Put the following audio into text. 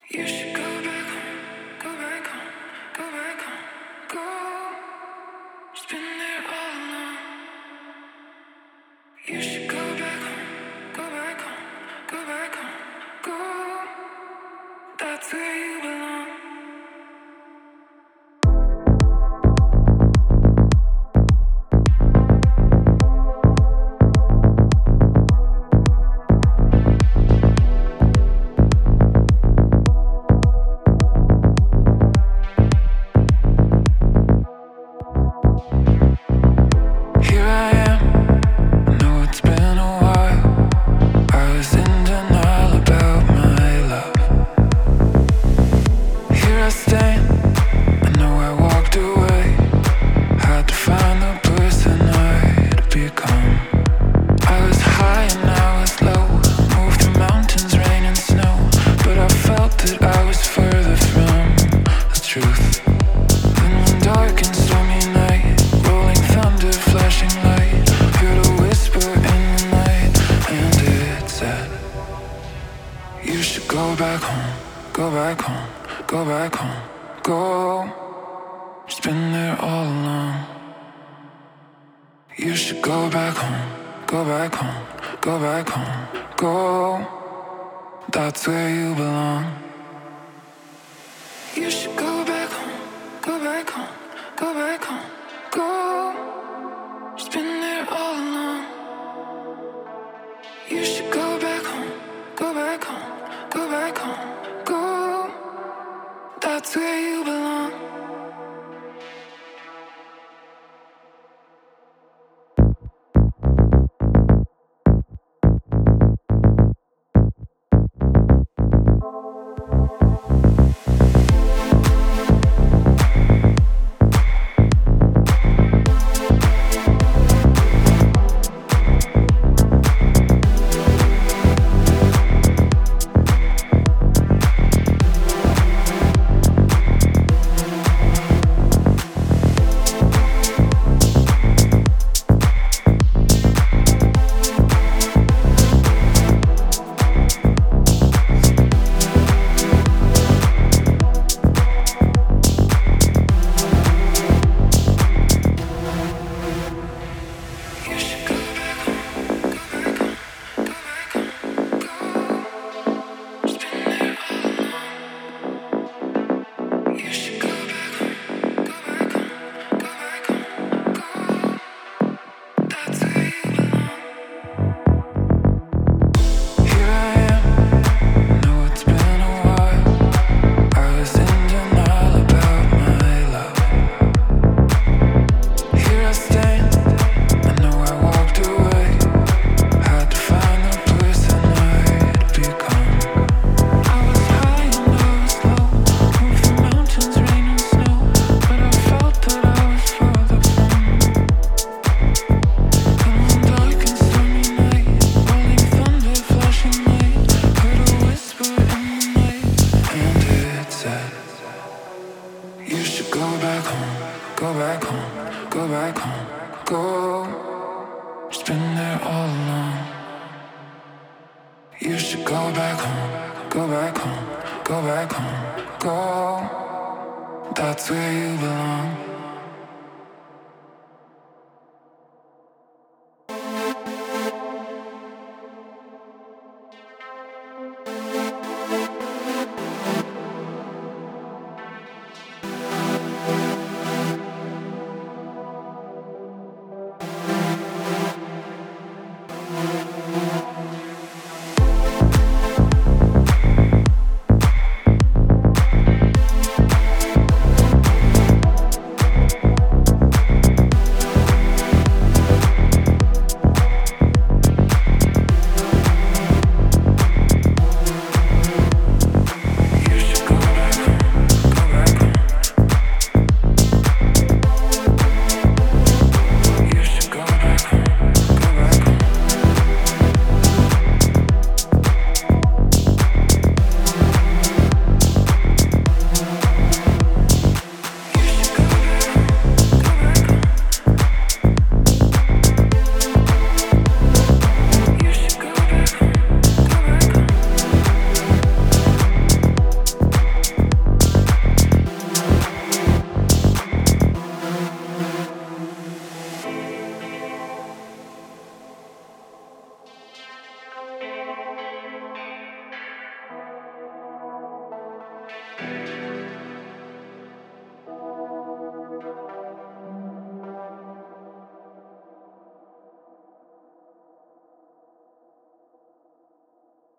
You should go back home, go back home, go back home, go. Just been there all along. You should go back home, go back home, go back home, go. That's where you belong. Here I am, I know it's been a while. I was in denial about my love. Here I stand, I know I walked away. Had to find the person I'd become. I was high and I was low, moved through mountains, rain and snow. But I felt that I was further from the truth. In one dark and stormy night, rolling thunder, flashing light, heard a whisper in the night, and it said, you should go back home, go back home, go back home, go. Just been there all along. You should go back home, go back home, go back home, go. That's where you belong. You should go back home, go back home, go back home, go. Just been there all along. You should go back home, go back home, go back home, go. That's where you belong. You should go back home, go back home, go back home, go. Just been there all along. You should go back home, go back home, go back home, go. That's where you belong. Here I am, I know it's been a while. I was in denial about my love. Here I stand, I know I walked away. Had to find the person I'd become. I was high and I was low, moved through mountains, rain and snow. But I felt that I was further from. In one dark and stormy night, rolling thunder, flashing light, heard a whisper in the night, and it said, you should go back home, go back home, go back home, go. Just been there all along. You should go back home, go back home, go back home, go. That's where you belong.